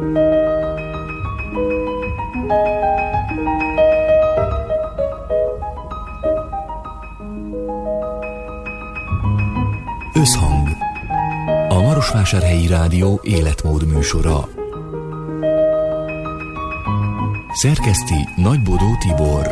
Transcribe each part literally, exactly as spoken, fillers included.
Összhang. A Marosvásárhelyi Rádió életmód műsora. Szerkeszti Nagybodó Tibor.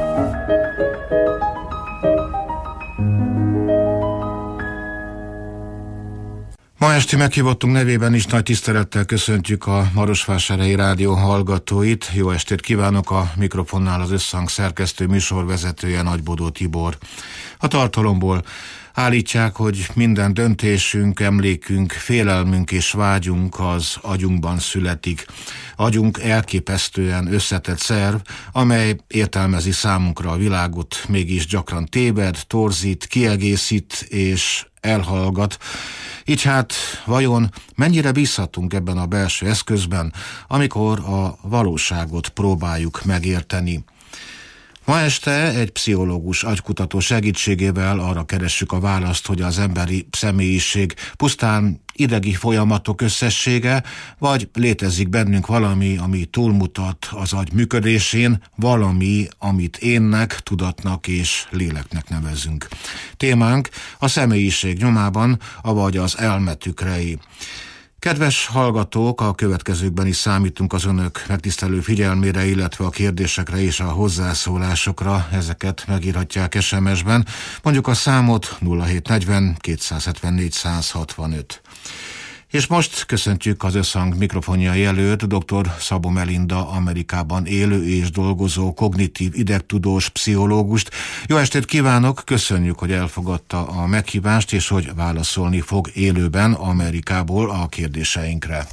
Ma esti meghívottunk nevében is nagy tisztelettel köszöntjük a Marosvásárhelyi Rádió hallgatóit. Jó estét kívánok, a mikrofonnál az Összhang szerkesztő műsorvezetője Nagybodó Tibor. A tartalomból állítják, hogy minden döntésünk, emlékünk, félelmünk és vágyunk az agyunkban születik. Agyunk elképesztően összetett szerv, amely értelmezi számunkra a világot, mégis gyakran téved, torzít, kiegészít és elhallgat. Így hát vajon mennyire bízhatunk ebben a belső eszközben, amikor a valóságot próbáljuk megérteni? Ma este egy pszichológus agykutató segítségével arra keressük a választ, hogy az emberi személyiség pusztán idegi folyamatok összessége, vagy létezik bennünk valami, ami túlmutat az agy működésén, valami, amit énnek, tudatnak és léleknek nevezünk. Témánk a személyiség nyomában, avagy az elme tükrei. Kedves hallgatók, a következőkben is számítunk az önök megtisztelő figyelmére, illetve a kérdésekre és a hozzászólásokra. Ezeket megírhatják es em es-ben. Mondjuk a számot nulla hét negyven kétszázhetvennégy százhatvanöt. És most köszöntjük az Összhang mikrofonjai előtt dr. Szabó Melinda, Amerikában élő és dolgozó kognitív idegtudós pszichológust. Jó estét kívánok, köszönjük, hogy elfogadta a meghívást, és hogy válaszolni fog élőben Amerikából a kérdéseinkre.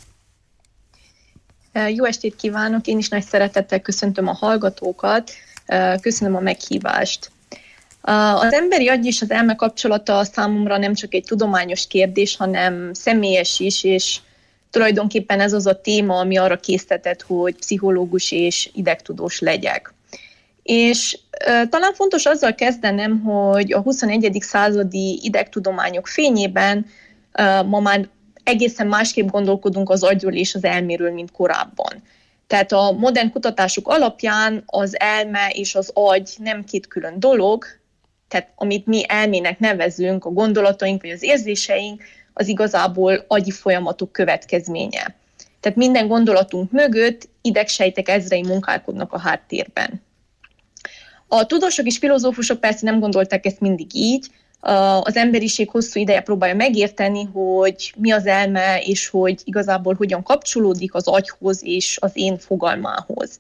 Jó estét kívánok, én is nagy szeretettel köszöntöm a hallgatókat, köszönöm a meghívást. Az emberi agy és az elme kapcsolata számomra nem csak egy tudományos kérdés, hanem személyes is, és tulajdonképpen ez az a téma, ami arra késztetett, hogy pszichológus és idegtudós legyek. És e, talán fontos azzal kezdenem, hogy a huszonegyedik századi idegtudományok fényében e, ma már egészen másképp gondolkodunk az agyról és az elméről, mint korábban. Tehát a modern kutatások alapján az elme és az agy nem két külön dolog, tehát amit mi elmének nevezünk, a gondolataink vagy az érzéseink, az igazából agyi folyamatok következménye. Tehát minden gondolatunk mögött idegsejtek ezrei munkálkodnak a háttérben. A tudósok és filozófusok persze nem gondolták ezt mindig így. Az emberiség hosszú ideje próbálja megérteni, hogy mi az elme, és hogy igazából hogyan kapcsolódik az agyhoz és az én fogalmához.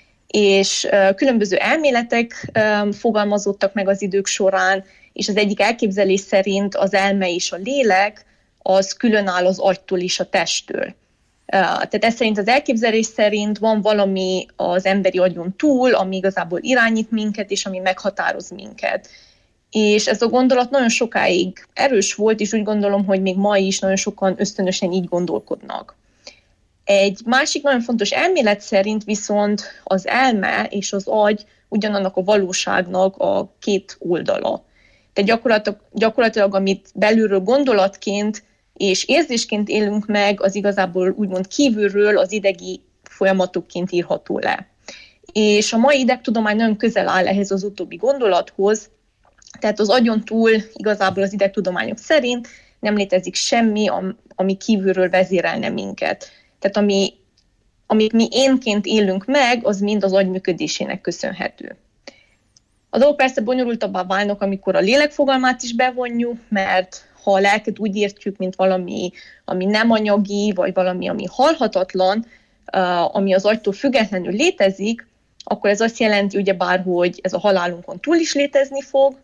És különböző elméletek fogalmazódtak meg az idők során, és az egyik elképzelés szerint az elme és a lélek az különáll az agytól és a testtől. Tehát ez szerint az elképzelés szerint van valami az emberi agyon túl, ami igazából irányít minket, és ami meghatároz minket. És ez a gondolat nagyon sokáig erős volt, és úgy gondolom, hogy még ma is nagyon sokan ösztönösen így gondolkodnak. Egy másik nagyon fontos elmélet szerint viszont az elme és az agy ugyanannak a valóságnak a két oldala. Tehát gyakorlatilag, gyakorlatilag amit belülről gondolatként és érzésként élünk meg, az igazából úgymond kívülről az idegi folyamatokként írható le. És a mai idegtudomány nagyon közel áll ehhez az utóbbi gondolathoz, tehát az agyon túl igazából az idegtudományok szerint nem létezik semmi, ami kívülről vezérelne minket. Tehát ami, amit mi énként élünk meg, az mind az agy működésének köszönhető. A dolgok persze bonyolultabbá válnak, amikor a lélek fogalmát is bevonjuk, mert ha a lelket úgy értjük, mint valami, ami nem anyagi, vagy valami, ami halhatatlan, ami az agytól függetlenül létezik, akkor ez azt jelenti ugyebár, hogy ez a halálunkon túl is létezni fog,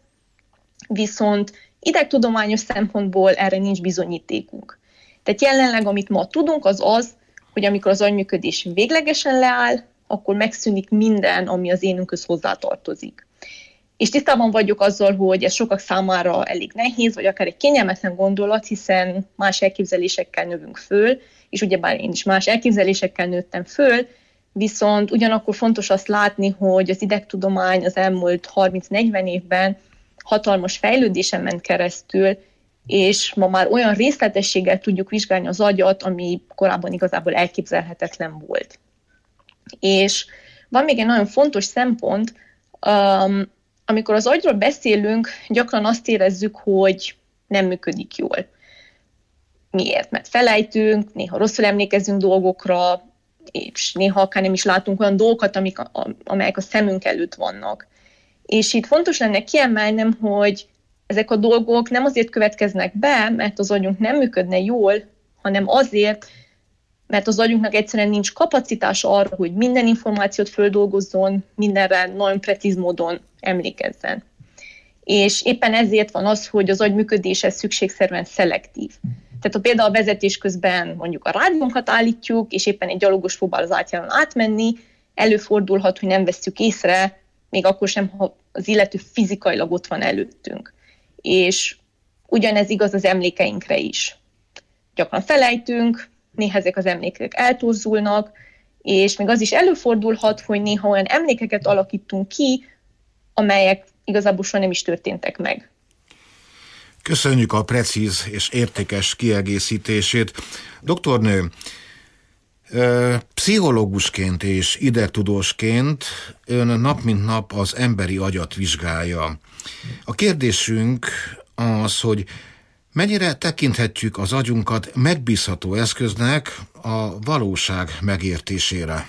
viszont idegtudományos szempontból erre nincs bizonyítékunk. Tehát jelenleg, amit ma tudunk, az az, hogy amikor az agyműködés véglegesen leáll, akkor megszűnik minden, ami az énünkhöz hozzátartozik. És tisztában vagyok azzal, hogy ez sokak számára elég nehéz, vagy akár egy kényelmetlen gondolat, hiszen más elképzelésekkel növünk föl, és ugyebár én is más elképzelésekkel nőttem föl, viszont ugyanakkor fontos azt látni, hogy az idegtudomány az elmúlt harminc-negyven évben hatalmas fejlődésen ment keresztül, és ma már olyan részletességgel tudjuk vizsgálni az agyat, ami korábban igazából elképzelhetetlen volt. És van még egy nagyon fontos szempont, um, amikor az agyról beszélünk, gyakran azt érezzük, hogy nem működik jól. Miért? Mert felejtünk, néha rosszul emlékezünk dolgokra, és néha akár nem is látunk olyan dolgokat, amik, amelyek a szemünk előtt vannak. És itt fontos lenne kiemelnem, hogy ezek a dolgok nem azért következnek be, mert az agyunk nem működne jól, hanem azért, mert az agyunknak egyszerűen nincs kapacitása arra, hogy minden információt földolgozzon, mindenre nagyon precíz módon emlékezzen. És éppen ezért van az, hogy az agy működése szükségszerűen szelektív. Tehát ha például a vezetés közben mondjuk a rádiónkat állítjuk, és éppen egy gyalogos próbál az átjáron átmenni, előfordulhat, hogy nem vesszük észre, még akkor sem, ha az illető fizikailag ott van előttünk. És ugyanez igaz az emlékeinkre is. Gyakran felejtünk, néha ezek az emlékek eltorzulnak, és még az is előfordulhat, hogy néha olyan emlékeket alakítunk ki, amelyek igazából soha nem is történtek meg. Köszönjük a precíz és értékes kiegészítését. Doktornő, pszichológusként és idegtudósként ön nap mint nap az emberi agyat vizsgálja. A kérdésünk az, hogy mennyire tekinthetjük az agyunkat megbízható eszköznek a valóság megértésére?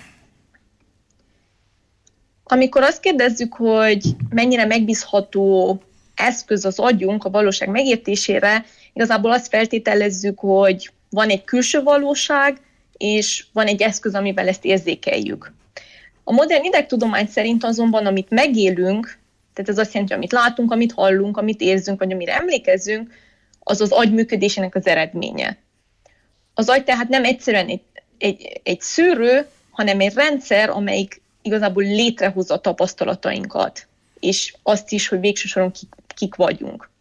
Amikor azt kérdezzük, hogy mennyire megbízható eszköz az agyunk a valóság megértésére, igazából azt feltételezzük, hogy van egy külső valóság, és van egy eszköz, amivel ezt érzékeljük. A modern idegtudomány szerint azonban, amit megélünk, tehát ez azt jelenti, amit látunk, amit hallunk, amit érzünk, vagy amire emlékezzünk, az az agy működésének az eredménye. Az agy tehát nem egyszerűen egy, egy, egy szűrő, hanem egy rendszer, amelyik igazából létrehozza a tapasztalatainkat, és azt is, hogy végső soron kik, kik vagyunk.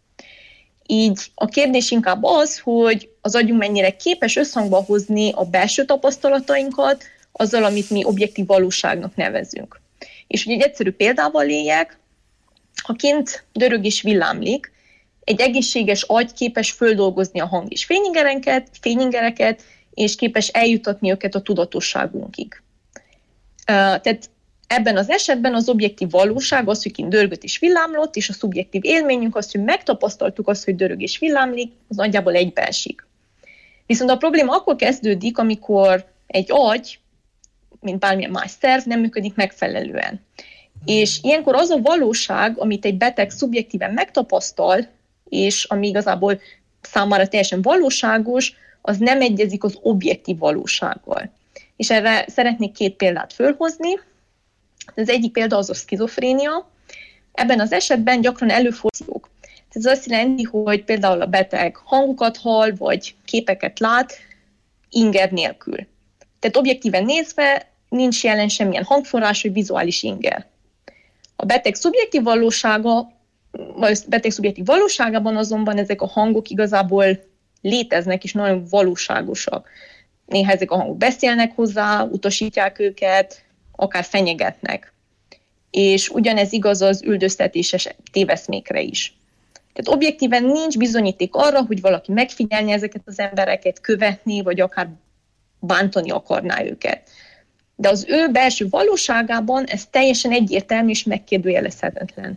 Így a kérdés inkább az, hogy az agyunk mennyire képes összhangba hozni a belső tapasztalatainkat azzal, amit mi objektív valóságnak nevezünk. És hogy egy egyszerű példával éljek, ha kint dörög és villámlik, egy egészséges agy képes földolgozni a hang- és fényingereket, fényingereket, és képes eljutatni őket a tudatosságunkig. Tehát ebben az esetben az objektív valóság az, hogy kint dörgött és villámlott, és a szubjektív élményünk az, hogy megtapasztaltuk azt, hogy dörög és villámlik, az nagyjából egybeesik. Viszont a probléma akkor kezdődik, amikor egy agy, mint bármilyen más szerv, nem működik megfelelően. És ilyenkor az a valóság, amit egy beteg szubjektíven megtapasztal, és ami igazából számára teljesen valóságos, az nem egyezik az objektív valósággal. És erre szeretnék két példát fölhozni. Az egyik példa az a szkizofrénia. Ebben az esetben gyakran előfordulók. Ez azt jelenti, hogy például a beteg hangokat hall, vagy képeket lát inger nélkül. Tehát objektíven nézve nincs jelen semmilyen hangforrás, vagy vizuális inger. A beteg szubjektív valósága, vagy beteg szubjektív valóságában azonban ezek a hangok igazából léteznek, és nagyon valóságosak. Néha ezek a hangok beszélnek hozzá, utasítják őket, akár fenyegetnek. És ugyanez igaz az üldöztetéses téveszmékre is. Tehát objektíven nincs bizonyíték arra, hogy valaki megfigyelni ezeket az embereket, követni, vagy akár bántani akarná őket. De az ő belső valóságában ez teljesen egyértelmű és megkérdőjelezhetetlen.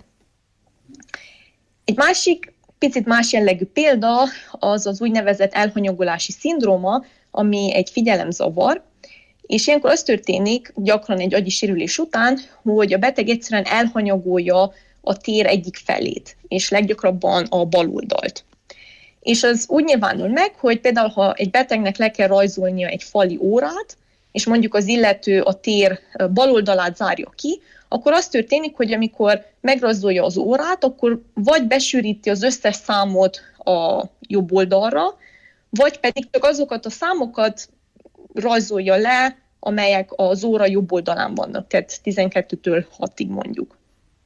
Egy másik, picit más jellegű példa az az úgynevezett elhanyagolási szindróma, ami egy figyelemzavar, és ilyenkor az történik gyakran egy agyi sérülés után, hogy a beteg egyszerűen elhanyagolja a tér egyik felét, és leggyakrabban a bal oldalt. És az úgy nyilvánul meg, hogy például, ha egy betegnek le kell rajzolnia egy fali órát, és mondjuk az illető a tér bal oldalát zárja ki, akkor az történik, hogy amikor megrajzolja az órát, akkor vagy besűríti az összes számot a jobb oldalra, vagy pedig csak azokat a számokat rajzolja le, amelyek az óra jobb oldalán vannak, tehát tizenkettőtől hatig mondjuk.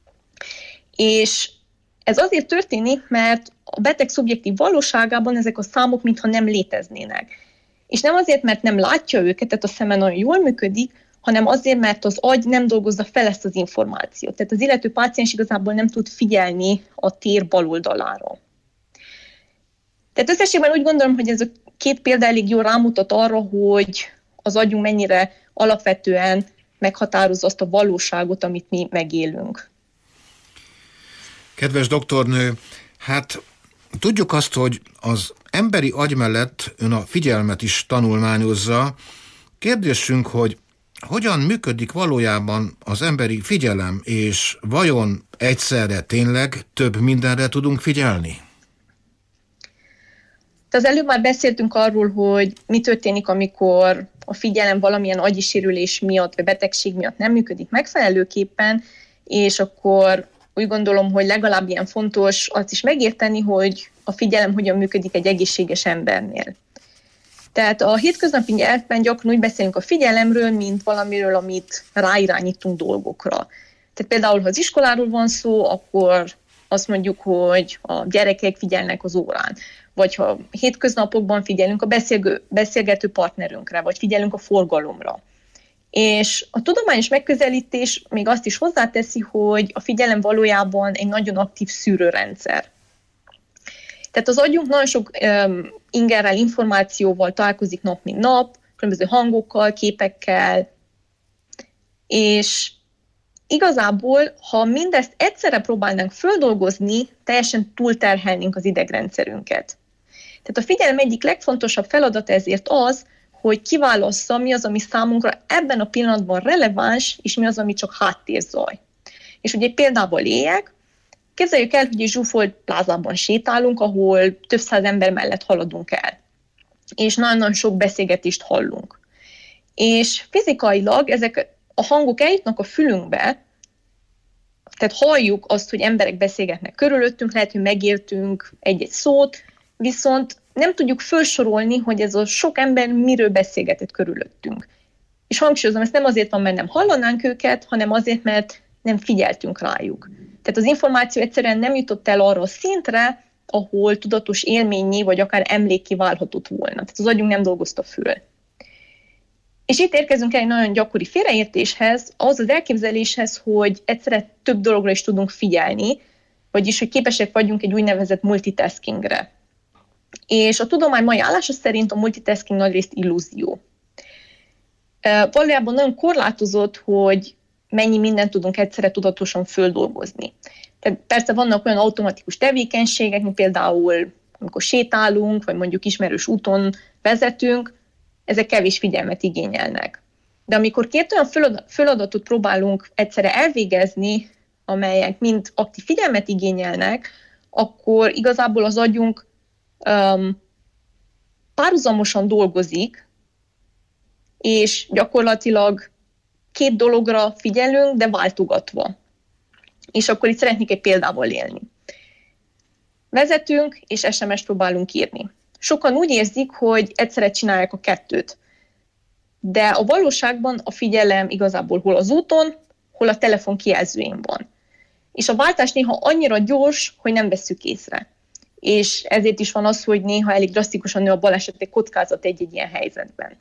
És ez azért történik, mert a beteg szubjektív valóságában ezek a számok mintha nem léteznének. És nem azért, mert nem látja őket, tehát a szeme nagyon jól működik, hanem azért, mert az agy nem dolgozza fel ezt az információt. Tehát az illető páciens igazából nem tud figyelni a tér bal oldalára. Tehát összességben úgy gondolom, hogy ez a két példa elég jól rámutat arra, hogy az agyunk mennyire alapvetően meghatározza azt a valóságot, amit mi megélünk. Kedves doktornő, hát tudjuk azt, hogy az emberi agy mellett ön a figyelmet is tanulmányozza. Kérdésünk, hogy hogyan működik valójában az emberi figyelem, és vajon egyszerre tényleg több mindenre tudunk figyelni? Az előbb már beszéltünk arról, hogy mi történik, amikor a figyelem valamilyen agyi sérülés miatt, vagy betegség miatt nem működik megfelelőképpen, és akkor úgy gondolom, hogy legalább ilyen fontos azt is megérteni, hogy a figyelem hogyan működik egy egészséges embernél. Tehát a hétköznapi nyelvben gyakran úgy beszélünk a figyelemről, mint valamiről, amit ráirányítunk dolgokra. Tehát például, ha az iskoláról van szó, akkor azt mondjuk, hogy a gyerekek figyelnek az órán. Vagy ha hétköznapokban figyelünk a beszélgő, beszélgető partnerünkre, vagy figyelünk a forgalomra. És a tudományos megközelítés még azt is hozzáteszi, hogy a figyelem valójában egy nagyon aktív szűrőrendszer. Tehát az agyunk nagyon sok um, ingerrel, információval találkozik nap mint nap, különböző hangokkal, képekkel, és igazából, ha mindezt egyszerre próbálnánk földolgozni, teljesen túlterhelnénk az idegrendszerünket. Tehát a figyelem egyik legfontosabb feladata ezért az, hogy kiválassza, mi az, ami számunkra ebben a pillanatban releváns, és mi az, ami csak háttérzaj. És ugye egy példával éljek, képzeljük el, hogy egy zsúfolt plázában sétálunk, ahol több száz ember mellett haladunk el. És nagyon-nagyon sok beszélgetést hallunk. És fizikailag ezek a hangok eljutnak a fülünkbe, tehát halljuk azt, hogy emberek beszélgetnek körülöttünk, lehet, hogy megértünk egy-egy szót, viszont nem tudjuk felsorolni, hogy ez a sok ember miről beszélgetett körülöttünk. És hangsúlyozom, ez nem azért van, mert nem hallanánk őket, hanem azért, mert nem figyeltünk rájuk. Tehát az információ egyszerűen nem jutott el arra a szintre, ahol tudatos élményé, vagy akár emlékké válhatott volna. Tehát az agyunk nem dolgozta föl. És itt érkezünk el egy nagyon gyakori félreértéshez, az az elképzeléshez, hogy egyszerre több dologra is tudunk figyelni, vagyis, hogy képesek vagyunk egy úgynevezett multitaskingre. És a tudomány mai állása szerint a multitasking nagyrészt illúzió. Valójában nagyon korlátozott, hogy mennyi mindent tudunk egyszerre tudatosan földolgozni. Tehát persze vannak olyan automatikus tevékenységek, mint például amikor sétálunk, vagy mondjuk ismerős úton vezetünk, ezek kevés figyelmet igényelnek. De amikor két olyan feladatot próbálunk egyszerre elvégezni, amelyek mind aktív figyelmet igényelnek, akkor igazából az agyunk um, párhuzamosan dolgozik, és gyakorlatilag két dologra figyelünk, de váltogatva. És akkor itt szeretnék egy példával élni. Vezetünk, és es em es-t próbálunk írni. Sokan úgy érzik, hogy egyszerre csinálják a kettőt. De a valóságban a figyelem igazából hol az úton, hol a telefon kijelzőjén van. És a váltás néha annyira gyors, hogy nem vesszük észre. És ezért is van az, hogy néha elég drasztikusan nő a balesetek kockázat egy-egy ilyen helyzetben.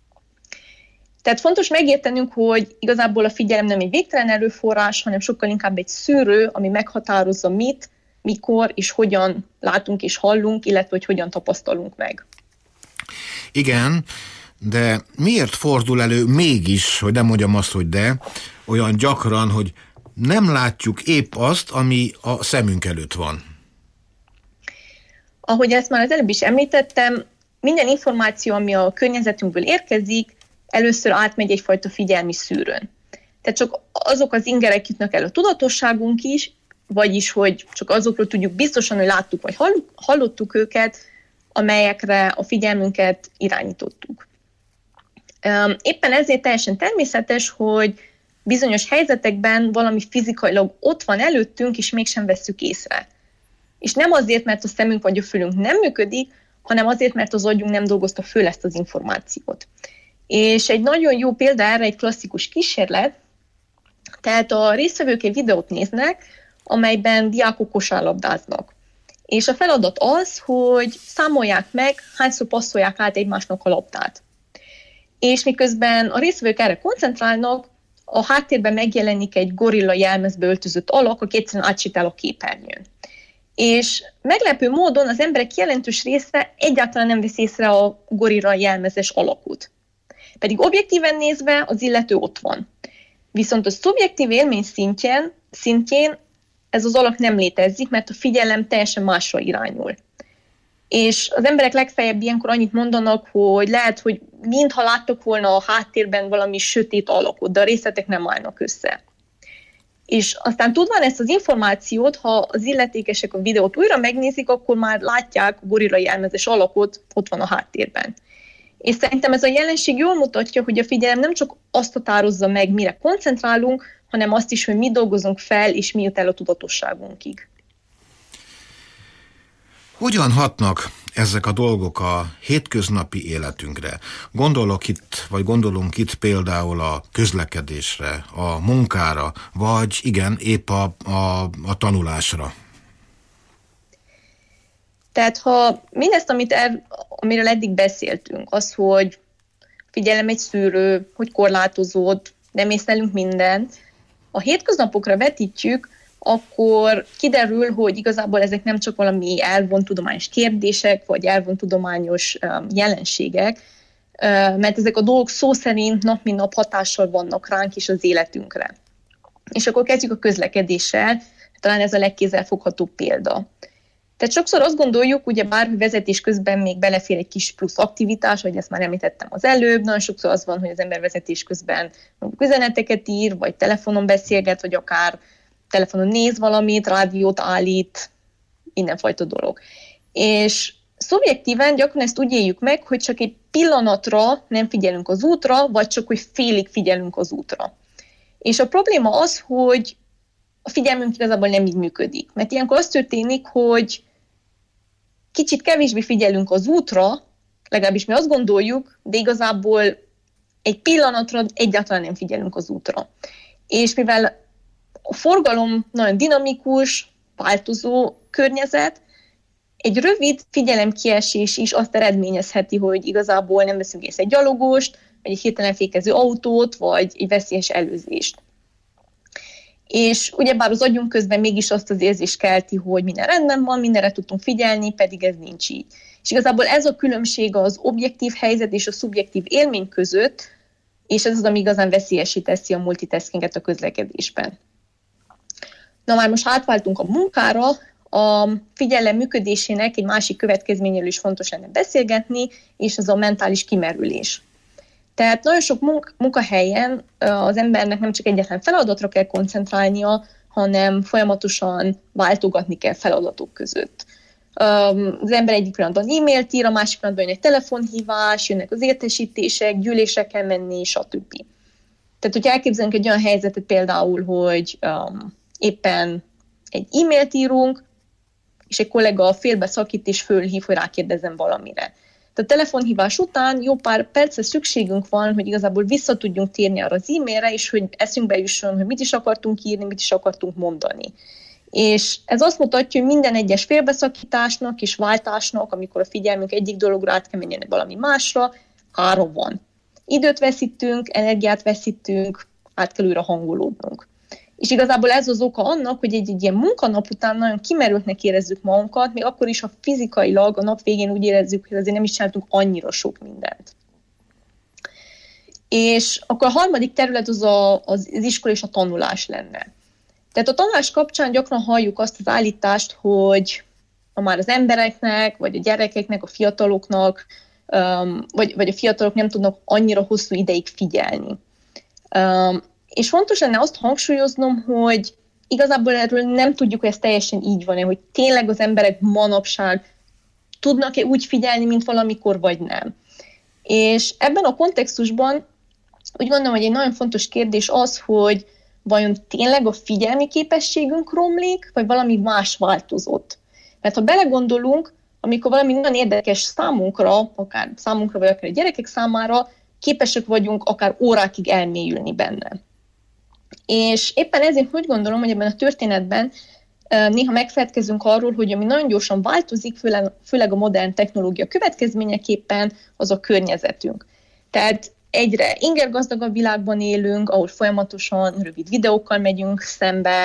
Tehát fontos megértenünk, hogy igazából a figyelem nem egy végtelen erőforrás, hanem sokkal inkább egy szűrő, ami meghatározza mit, mikor és hogyan látunk és hallunk, illetve hogy hogyan tapasztalunk meg. Igen, de miért fordul elő mégis, hogy nem mondjam azt, hogy de, olyan gyakran, hogy nem látjuk épp azt, ami a szemünk előtt van? Ahogy ezt már az előbb is említettem, minden információ, ami a környezetünkből érkezik, először átmegy egyfajta figyelmi szűrőn. Tehát csak azok az ingerek jutnak el a tudatosságunk is, vagyis, hogy csak azokról tudjuk biztosan, hogy láttuk vagy hallottuk őket, amelyekre a figyelmünket irányítottuk. Éppen ezért teljesen természetes, hogy bizonyos helyzetekben valami fizikailag ott van előttünk, és mégsem vesszük észre. És nem azért, mert a szemünk vagy a fülünk nem működik, hanem azért, mert az agyunk nem dolgozta föl ezt az információt. És egy nagyon jó példa erre egy klasszikus kísérlet, tehát a résztvevők egy videót néznek, amelyben diákok kosárlabdáznak. És a feladat az, hogy számolják meg, hányszor passzolják át egymásnak a labdát. És miközben a résztvevők erre koncentrálnak, a háttérben megjelenik egy gorilla jelmezbe öltözött alak, aki egyszerűen átsétál a képernyőn. És meglepő módon az emberek jelentős része egyáltalán nem vesz észre a gorilla jelmezes alakot. Pedig objektíven nézve az illető ott van. Viszont a szubjektív élmény szintjén, szintjén ez az alak nem létezik, mert a figyelem teljesen másra irányul. És az emberek legfeljebb ilyenkor annyit mondanak, hogy lehet, hogy mintha láttak volna a háttérben valami sötét alakot, de a részletek nem állnak össze. És aztán tudván ezt az információt, ha az illetékesek a videót újra megnézik, akkor már látják a gorilla jelmezes alakot, ott van a háttérben. És szerintem ez a jelenség jól mutatja, hogy a figyelem nem csak azt határozza meg, mire koncentrálunk, hanem azt is, hogy mi dolgozunk fel, és mi jut el a tudatosságunkig. Hogyan hatnak ezek a dolgok a hétköznapi életünkre? Gondolok itt, vagy gondolunk itt például a közlekedésre, a munkára, vagy igen, épp a, a, a tanulásra. Tehát ha mindezt, amit el, amiről eddig beszéltünk, az, hogy figyelem egy szűrő, hogy korlátozód, nem észlelünk mindent, a hétköznapokra vetítjük, akkor kiderül, hogy igazából ezek nem csak valami elvont tudományos kérdések, vagy elvont tudományos um, jelenségek, uh, mert ezek a dolgok szó szerint nap mint nap hatással vannak ránk és az életünkre. És akkor kezdjük a közlekedéssel, talán ez a legkézzelfoghatóbb példa. Tehát sokszor azt gondoljuk, ugye bár vezetés közben még belefér egy kis plusz aktivitás, vagy ezt már említettem az előbb, nagyon sokszor az van, hogy az ember vezetés közben üzeneteket ír, vagy telefonon beszélget, vagy akár telefonon néz valamit, rádiót állít, mindenfajta dolog. És szubjektíven gyakran ezt úgy éljük meg, hogy csak egy pillanatra nem figyelünk az útra, vagy csak hogy félig figyelünk az útra. És a probléma az, hogy a figyelmünk igazából nem így működik. Mert ilyenkor az történik, hogy kicsit kevésbé figyelünk az útra, legalábbis mi azt gondoljuk, de igazából egy pillanatra egyáltalán nem figyelünk az útra. És mivel a forgalom nagyon dinamikus, változó környezet, egy rövid figyelemkiesés is azt eredményezheti, hogy igazából nem veszünk észre egy gyalogost, vagy egy hirtelen fékező autót, vagy egy veszélyes előzést. És ugyebár az agyunk közben mégis azt az érzést kelti, hogy minden rendben van, mindenre tudtunk figyelni, pedig ez nincs így. És igazából ez a különbség az objektív helyzet és a szubjektív élmény között, és ez az, ami igazán veszélyessé teszi a multitaskinget a közlekedésben. Na már most átváltunk a munkára, a figyelem működésének egy másik következményéről is fontos lenne beszélgetni, és az a mentális kimerülés. Tehát nagyon sok munk- munkahelyen az embernek nem csak egyetlen feladatra kell koncentrálnia, hanem folyamatosan váltogatni kell feladatok között. Az ember egyik pillanatban e-mailt ír, a másik pillanatban jön egy telefonhívás, jönnek az értesítések, gyűlésre kell menni, stb. Tehát, hogyha elképzelünk egy olyan helyzetet például, hogy um, éppen egy e-mailt írunk, és egy kollega félbeszakít és fölhív, hogy rákérdezem valamire. Tehát a telefonhívás után jó pár percre szükségünk van, hogy igazából vissza tudjunk térni arra az e-mailre, és hogy eszünkbe jusson, hogy mit is akartunk írni, mit is akartunk mondani. És ez azt mutatja, hogy minden egyes félbeszakításnak és váltásnak, amikor a figyelmünk egyik dologra át kell menni valami másra, ára van. Időt veszítünk, energiát veszítünk, át kell újra hangolódnunk. És igazából ez az oka annak, hogy egy, egy ilyen munkanap után nagyon kimerültnek érezzük magunkat, még akkor is, ha fizikailag a nap végén úgy érezzük, hogy azért nem is csináltunk annyira sok mindent. És akkor a harmadik terület az a, az iskola és a tanulás lenne. Tehát a tanulás kapcsán gyakran halljuk azt az állítást, hogy már az embereknek, vagy a gyerekeknek, a fiataloknak, vagy, vagy a fiatalok nem tudnak annyira hosszú ideig figyelni. És fontos lenne azt hangsúlyoznom, hogy igazából erről nem tudjuk, hogy ez teljesen így van-e, hogy tényleg az emberek manapság tudnak-e úgy figyelni, mint valamikor, vagy nem. És ebben a kontextusban úgy gondolom, hogy egy nagyon fontos kérdés az, hogy vajon tényleg a figyelmi képességünk romlik, vagy valami más változott. Mert ha belegondolunk, amikor valami nagyon érdekes számunkra, akár számunkra, vagy akár a gyerekek számára, képesek vagyunk akár órákig elmélyülni benne. És éppen ezért úgy gondolom, hogy ebben a történetben néha megfeledkezünk arról, hogy ami nagyon gyorsan változik, főleg, főleg a modern technológia következményeképpen, az a környezetünk. Tehát egyre ingergazdagabb világban élünk, ahol folyamatosan rövid videókkal megyünk szembe,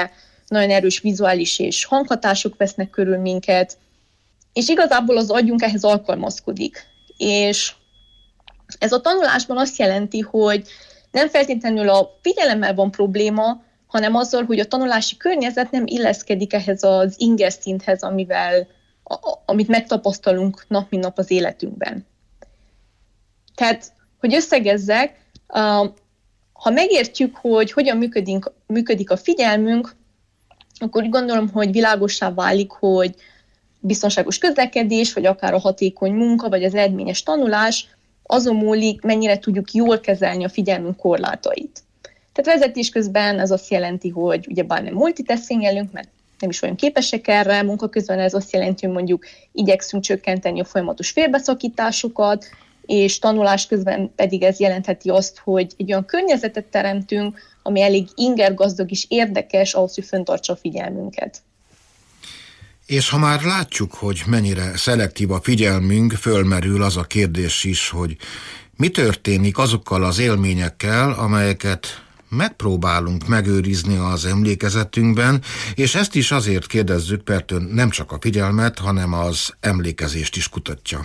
nagyon erős vizuális és hanghatások vesznek körül minket, és igazából az agyunk ehhez alkalmazkodik. És ez a tanulásban azt jelenti, hogy nem feltétlenül a figyelemmel van probléma, hanem azzal, hogy a tanulási környezet nem illeszkedik ehhez az inger szinthez, amivel, a, amit megtapasztalunk nap mint nap az életünkben. Tehát, hogy összegezzek, ha megértjük, hogy hogyan működik, működik a figyelmünk, akkor úgy gondolom, hogy világossá válik, hogy biztonságos közlekedés, vagy akár a hatékony munka, vagy az eredményes tanulás azon múlik, mennyire tudjuk jól kezelni a figyelmünk korlátait. Tehát vezetés közben ez azt jelenti, hogy ugyebár nem multitaskingelünk, mert nem is olyan képesek erre, munka közben ez azt jelenti, hogy mondjuk igyekszünk csökkenteni a folyamatos félbeszakításokat, és tanulás közben pedig ez jelentheti azt, hogy egy olyan környezetet teremtünk, ami elég ingergazdag és érdekes ahhoz, hogy fenntartsa a figyelmünket. És ha már látjuk, hogy mennyire szelektív a figyelmünk, fölmerül az a kérdés is, hogy mi történik azokkal az élményekkel, amelyeket megpróbálunk megőrizni az emlékezetünkben, és ezt is azért kérdezzük, mert ön nem csak a figyelmet, hanem az emlékezést is kutatja.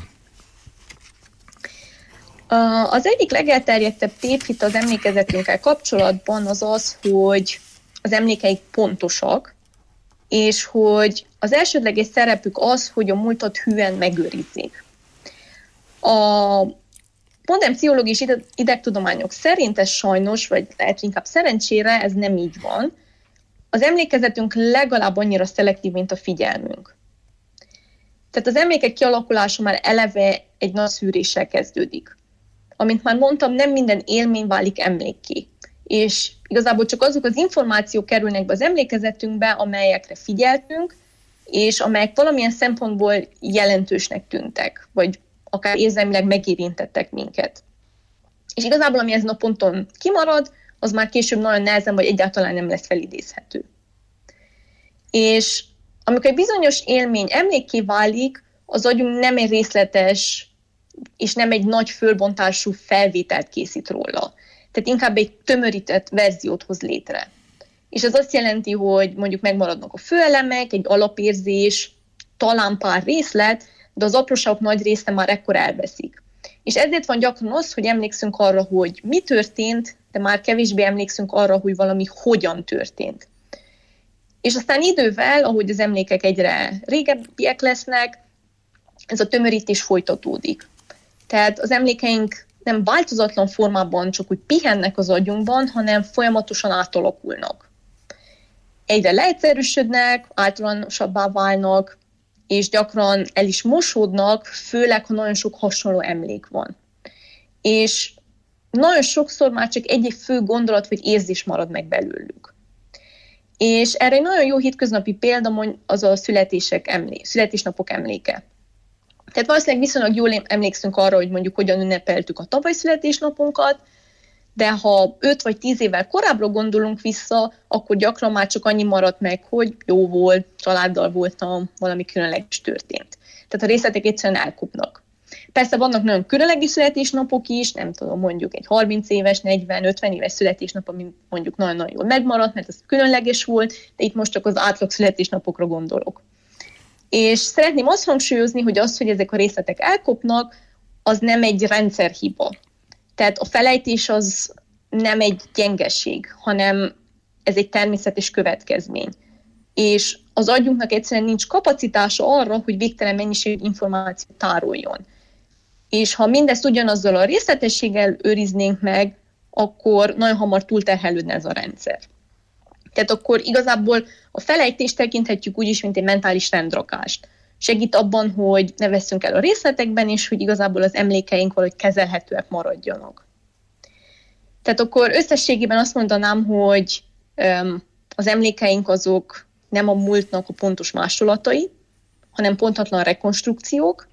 Az egyik legelterjedtebb tévhit az emlékezetünkkel kapcsolatban az az, hogy az emlékeik pontosak, és hogy az elsődleges szerepük az, hogy a múltat hűen megőrizzék. A modern pszichológiai és idegtudományok szerint ez sajnos, vagy lehet inkább szerencsére, ez nem így van. Az emlékezetünk legalább annyira szelektív, mint a figyelmünk. Tehát az emlékek kialakulása már eleve egy nagy szűréssel kezdődik. Amint már mondtam, nem minden élmény válik emlékké. És igazából csak azok az információk kerülnek be az emlékezetünkbe, amelyekre figyeltünk, és amelyek valamilyen szempontból jelentősnek tűntek, vagy akár érzelmileg megérintettek minket. És igazából, ami ezen a ponton kimarad, az már később nagyon nehezen, vagy egyáltalán nem lesz felidézhető. És amikor egy bizonyos élmény emlékké válik, az agyunk nem egy részletes, és nem egy nagy fölbontású felvételt készít róla. Tehát inkább egy tömörített verziót hoz létre. És ez azt jelenti, hogy mondjuk megmaradnak a főelemek, egy alapérzés, talán pár részlet, de az apróságok nagy része már ekkor elveszik. És ezért van gyakran az, hogy emlékszünk arra, hogy mi történt, de már kevésbé emlékszünk arra, hogy valami hogyan történt. És aztán idővel, ahogy az emlékek egyre régebbiek lesznek, ez a tömörítés folytatódik. Tehát az emlékeink nem változatlan formában csak úgy pihennek az agyunkban, hanem folyamatosan átalakulnak. Egyre leegyszerűsödnek, általánosabbá válnak, és gyakran el is mosódnak, főleg, ha nagyon sok hasonló emlék van. És nagyon sokszor már csak egy-egy fő gondolat vagy érzés marad meg belőlük. És erre egy nagyon jó hétköznapi példa az a születések emlé- születésnapok emléke. Tehát valószínűleg viszonylag jól emlékszünk arra, hogy mondjuk hogyan ünnepeltük a tavaly születésnapunkat, de ha öt vagy tíz évvel korábbra gondolunk vissza, akkor gyakran már csak annyi maradt meg, hogy jó volt, családdal voltam, valami különleges történt. Tehát a részletek egyszerűen elkopnak. Persze vannak nagyon különleges születésnapok is, nem tudom, mondjuk egy harminc éves, negyven, ötven éves születésnap, ami mondjuk nagyon-nagyon jól megmaradt, mert ez különleges volt, de itt most csak az átlag születésnapokra gondolok. És szeretném azt hangsúlyozni, hogy az, hogy ezek a részletek elkopnak, az nem egy rendszerhiba. Tehát a felejtés az nem egy gyengeség, hanem ez egy természetes következmény. És az agyunknak egyszerűen nincs kapacitása arra, hogy végtelen mennyiségű információt tároljon. És ha mindezt ugyanazzal a részletességgel őriznénk meg, akkor nagyon hamar túlterhelődne ez a rendszer. Tehát akkor igazából a felejtést tekinthetjük úgy is, mint egy mentális rendrakást. Segít abban, hogy ne vesszünk el a részletekben, és hogy igazából az emlékeink valahogy kezelhetőek maradjanak. Tehát akkor összességében azt mondanám, hogy öm, az emlékeink azok nem a múltnak a pontos másolatai, hanem pontatlan rekonstrukciók,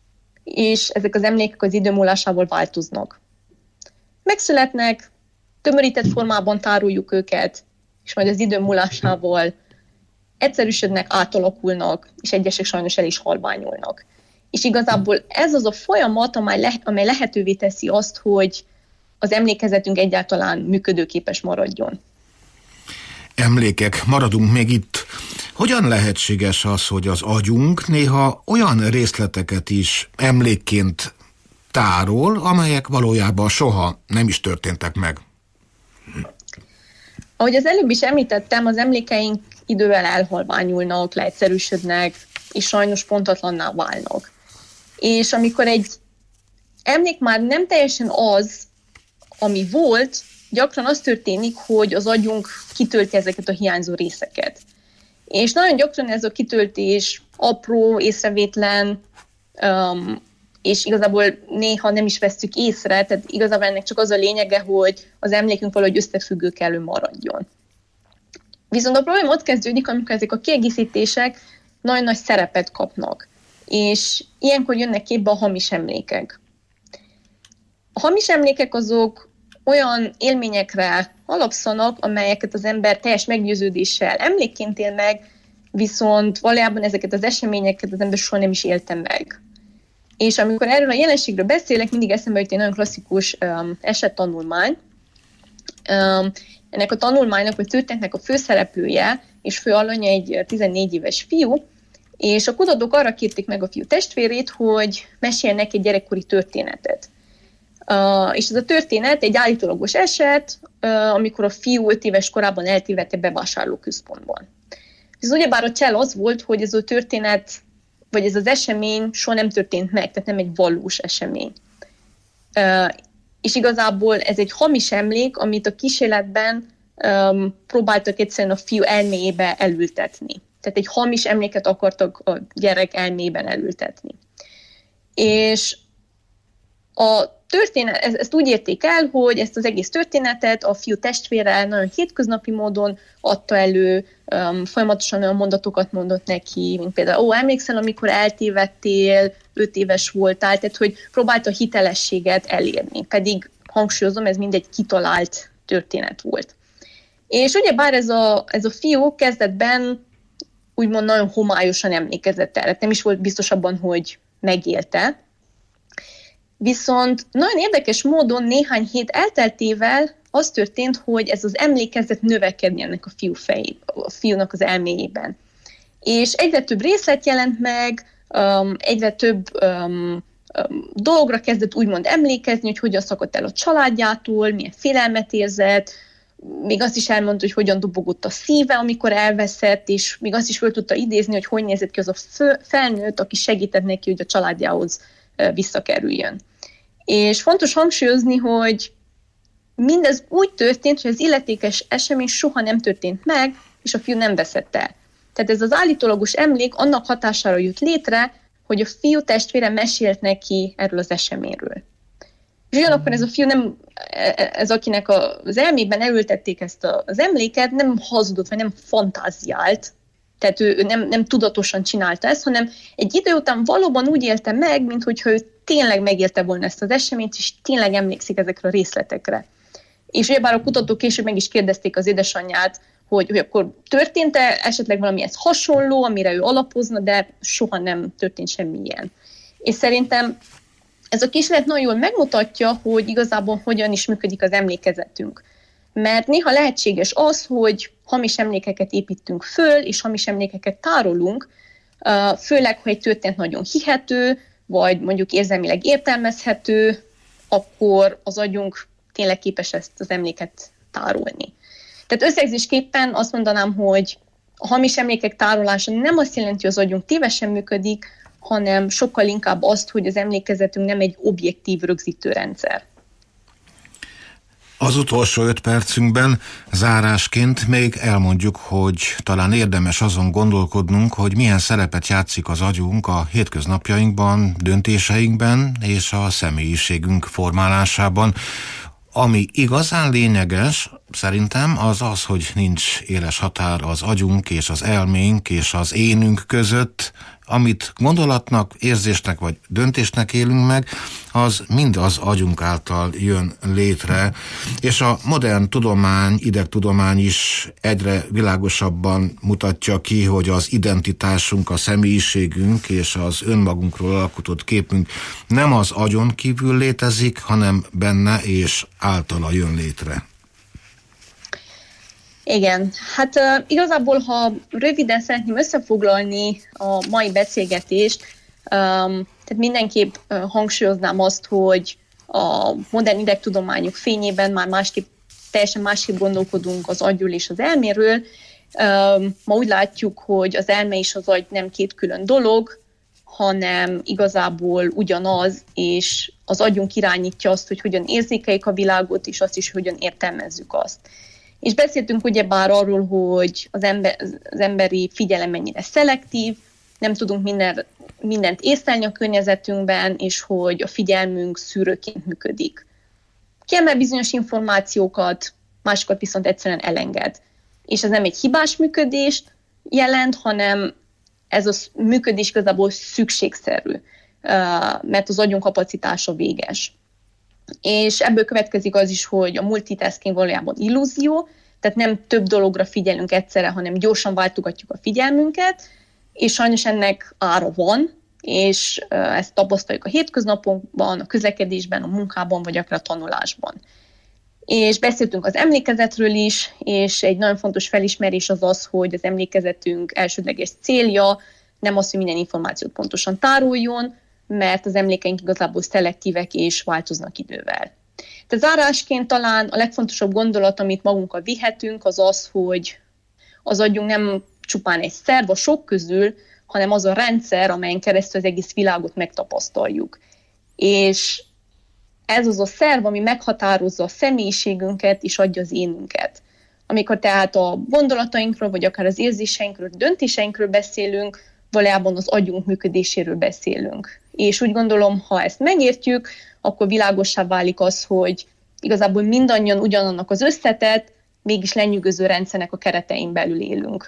és ezek az emlékek az idő múlásával változnak. Megszületnek, tömörített formában tároljuk őket, és majd az idő múlásával egyszerűsödnek, átalakulnak, és egyesek sajnos el is halványulnak. És igazából ez az a folyamat, amely, le, amely lehetővé teszi azt, hogy az emlékezetünk egyáltalán működőképes maradjon. emlékek, maradunk még itt. Hogyan lehetséges az, hogy az agyunk néha olyan részleteket is emlékként tárol, amelyek valójában soha nem is történtek meg? Ahogy az előbb is említettem, az emlékeink idővel elhalványulnak, leegyszerűsödnek, és sajnos pontatlanná válnak. És amikor egy emlék már nem teljesen az, ami volt, gyakran az történik, hogy az agyunk kitölti ezeket a hiányzó részeket. És nagyon gyakran ez a kitöltés apró, észrevétlen, um, és igazából néha nem is vesszük észre, tehát igazából ennek csak az a lényege, hogy az emlékünk valahogy összefüggő kellő maradjon. Viszont a probléma ott kezdődik, amikor ezek a kiegészítések nagyon nagy szerepet kapnak, és ilyenkor jönnek képbe a hamis emlékek. A hamis emlékek azok olyan élményekre alapszanak, amelyeket az ember teljes meggyőződéssel emlékként él meg, viszont valójában ezeket az eseményeket az ember soha nem is élte meg. És amikor erről a jelenségről beszélek, mindig eszembe jut egy nagyon klasszikus um, esettanulmány. Um, ennek a tanulmánynak, vagy történetnek a főszereplője és főalanya egy tizennégy éves fiú, és a kutatók arra kérték meg a fiú testvérét, hogy meséljen neki egy gyerekkori történetet. Uh, és ez a történet egy állítólagos eset, uh, amikor a fiú öt éves korában eltévedt bevásárlóközpontban. Ez ugyebár a csel az volt, hogy ez a történet, vagy ez az esemény soha nem történt meg, tehát nem egy valós esemény. Uh, és igazából ez egy hamis emlék, amit a kísérletben um, próbáltak egyszerűen a fiú elméjébe elültetni. Tehát egy hamis emléket akartak a gyerek elméjében elültetni. És a történet, ezt úgy érték el, hogy ezt az egész történetet a fiú testvére nagyon hétköznapi módon adta elő, um, folyamatosan olyan mondatokat mondott neki, mint például, ó, emlékszel, amikor eltévedtél, öt éves voltál, tehát hogy próbálta a hitelességet elérni, pedig hangsúlyozom, ez mind egy kitalált történet volt. És ugyebár ez a, ez a fiú kezdetben úgymond nagyon homályosan emlékezett erre, nem is volt biztos abban, hogy megélte. Viszont nagyon érdekes módon néhány hét elteltével az történt, hogy ez az emlék kezdett növekedni ennek a, fiú fejé, a fiúnak az elméjében. És egyre több részlet jelent meg, um, egyre több um, um, dologra kezdett úgymond emlékezni, hogy hogyan szakadt el a családjától, milyen félelmet érzett, még azt is elmondta, hogy hogyan dobogott a szíve, amikor elveszett, és még azt is fel tudta idézni, hogy hogy nézett ki az a fő, felnőtt, aki segített neki, hogy a családjához visszakerüljön. És fontos hangsúlyozni, hogy mindez úgy történt, hogy az illetékes esemény soha nem történt meg, és a fiú nem veszett el. Tehát ez az állítólagos emlék annak hatására jött létre, hogy a fiú testvére mesélt neki erről az eseményről. És ugyanakkor ez a fiú nem, ez akinek az elmében elültették ezt az emléket, nem hazudott, vagy nem fantáziált, tehát ő, ő nem, nem tudatosan csinálta ezt, hanem egy idő után valóban úgy élte meg, minthogyha ő tényleg megélte volna ezt az eseményt, és tényleg emlékszik ezekre a részletekre. És ugyebár a kutatók később meg is kérdezték az édesanyját, hogy, hogy akkor történt-e esetleg valamihez hasonló, amire ő alapozna, de soha nem történt semmi ilyen. És szerintem ez a kísérlet nagyon jól megmutatja, hogy igazából hogyan is működik az emlékezetünk. Mert néha lehetséges az, hogy hamis emlékeket építünk föl, és hamis emlékeket tárolunk, főleg, ha egy történet nagyon hihető, vagy mondjuk érzelmileg értelmezhető, akkor az agyunk tényleg képes ezt az emléket tárolni. Tehát összegzésképpen azt mondanám, hogy a hamis emlékek tárolása nem azt jelenti, hogy az agyunk tévesen működik, hanem sokkal inkább azt, hogy az emlékezetünk nem egy objektív rögzítőrendszer. Az utolsó öt percünkben zárásként még elmondjuk, hogy talán érdemes azon gondolkodnunk, hogy milyen szerepet játszik az agyunk a hétköznapjainkban, döntéseinkben és a személyiségünk formálásában. Ami igazán lényeges, szerintem az az, hogy nincs éles határ az agyunk és az elménk és az énünk között, amit gondolatnak, érzésnek vagy döntésnek élünk meg, az mind az agyunk által jön létre, és a modern tudomány, idegtudomány is egyre világosabban mutatja ki, hogy az identitásunk, a személyiségünk és az önmagunkról alkotott képünk nem az agyon kívül létezik, hanem benne és általa jön létre. Igen, hát uh, igazából, ha röviden szeretném összefoglalni a mai beszélgetést, um, tehát mindenképp uh, hangsúlyoznám azt, hogy a modern idegtudományok fényében már másképp, teljesen másképp gondolkodunk az agyról és az elméről. Um, ma úgy látjuk, hogy az elme és az agy nem két külön dolog, hanem igazából ugyanaz, és az agyunk irányítja azt, hogy hogyan érzékeljük a világot, és azt is, hogyan értelmezzük azt. És beszéltünk ugyebár arról, hogy az, ember, az emberi figyelem mennyire szelektív, nem tudunk minden, mindent észlelni a környezetünkben, és hogy a figyelmünk szűrőként működik. Kiemel bizonyos információkat, másokat viszont egyszerűen elenged. És ez nem egy hibás működést jelent, hanem ez a működés igazából szükségszerű, mert az agyunk kapacitása véges. És ebből következik az is, hogy a multitasking valójában illúzió, tehát nem több dologra figyelünk egyszerre, hanem gyorsan váltogatjuk a figyelmünket, és sajnos ennek ára van, és ezt tapasztaljuk a hétköznapokban, a közlekedésben, a munkában, vagy akár a tanulásban. És beszéltünk az emlékezetről is, és egy nagyon fontos felismerés az az, hogy az emlékezetünk elsődleges célja nem az, hogy minden információt pontosan tároljon, mert az emlékeink igazából szelektívek és változnak idővel. Tehát zárásként talán a legfontosabb gondolat, amit magunkkal vihetünk, az az, hogy az agyunk nem csupán egy szerv a sok közül, hanem az a rendszer, amelyen keresztül az egész világot megtapasztaljuk. És ez az a szerv, ami meghatározza a személyiségünket és adja az énünket. Amikor tehát a gondolatainkról, vagy akár az érzéseinkről, döntéseinkről beszélünk, valójában az agyunk működéséről beszélünk. És úgy gondolom, ha ezt megértjük, akkor világossá válik az, hogy igazából mindannyian ugyanannak az összetett, mégis lenyűgöző rendszernek a keretein belül élünk.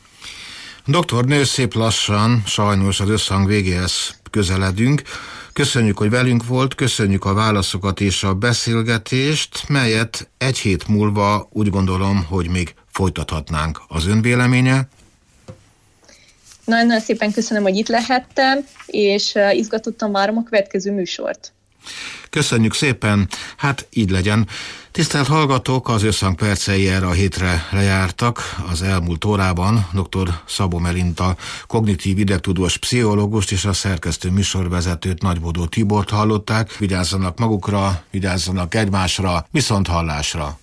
Doktornő, szép lassan, sajnos az összhang végéhez közeledünk. Köszönjük, hogy velünk volt, köszönjük a válaszokat és a beszélgetést, melyet egy hét múlva úgy gondolom, hogy még folytathatnánk. Az ön véleménye? Nagyon-nagyon szépen köszönöm, hogy itt lehettem, és izgatottan várom a következő műsort. Köszönjük szépen, hát így legyen. Tisztelt hallgatók, az Összhang percei erre a hétre lejártak. Az elmúlt órában dr. Szabó Melinta, kognitív idegtudós pszichológust és a szerkesztő műsorvezetőt, Nagybódó Tibort hallották. Vigyázzanak magukra, vigyázzanak egymásra, viszont hallásra!